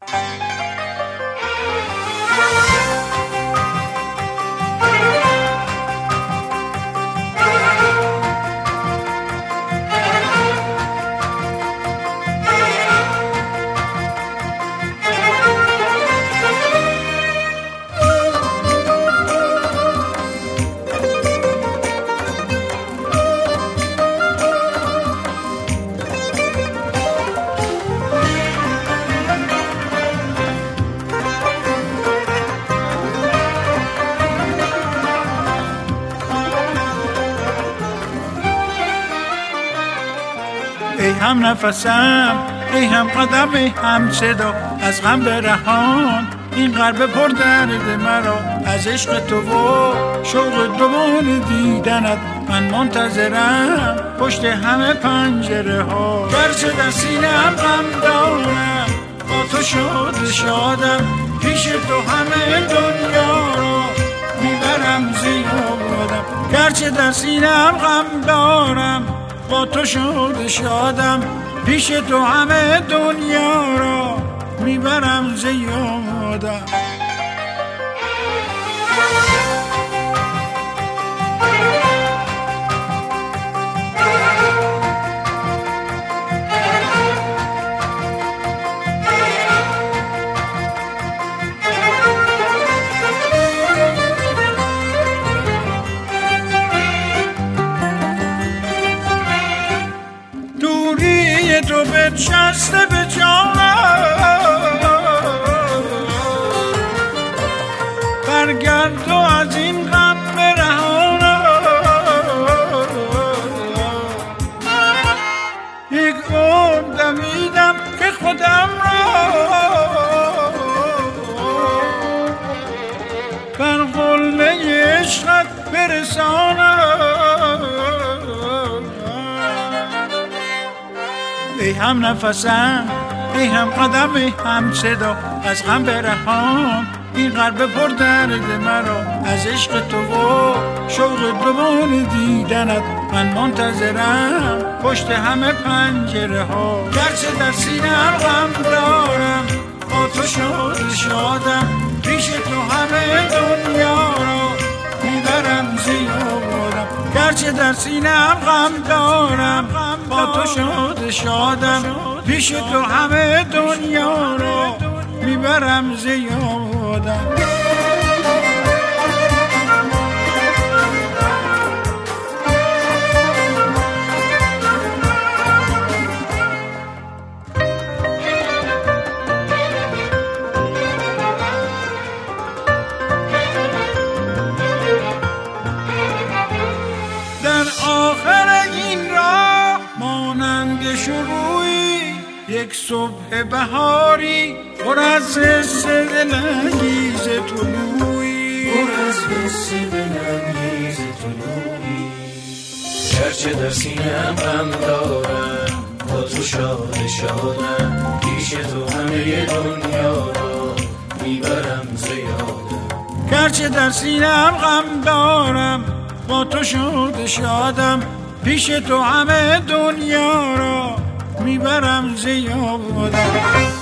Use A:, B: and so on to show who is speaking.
A: ای هم نفسم، ای هم قدم، ای هم صدا، از غم برهان این قلب پر درد مرا. از عشق تو و شوق دوباره دیدنت من منتظرم پشت همه پنجره ها. گرچه در سینه‌ام غم دارم، با تو شادم، پیش تو همه دنیا رو میبرم زیادم. گرچه در سینه‌ام غم دارم، با تو شادم، پیش تو همه دنیا را میبرم زیادم. تو بنشسته به جانم، برگرد و از این غم برهانم. یک عمر دویدم که خودم را بر قله عشقت برسانم. ای هم نفسم، ای هم قدم، ای هم صدا، از غم برهان این قلب پر درد مرا. از عشق تو و شوق دوباره دیدنت من منتظرم پشت همه پنجره ها. گرچه در سینه‌ام غم دارم، با تو شادم، پیش تو همه دنیا را میبرم زیادم. گرچه در سینه‌ام غم دارم، با تو شادم، پیش تو همه دنیا را میبرم زیادم. در آخر این راه مانند شروعی یک صبح بهاری، پر از حس دلانگیز طلوعی،
B: پر از حس دلانگیز طلوعی. گرچه در سینه‌ام غم دارم، با تو شادم، پیش تو همه دنیا را میبرم زیادم.
A: گرچه در سینه‌ام غم دارم، با تو شادم، پیش تو همه دنیا را میبرم زیادم.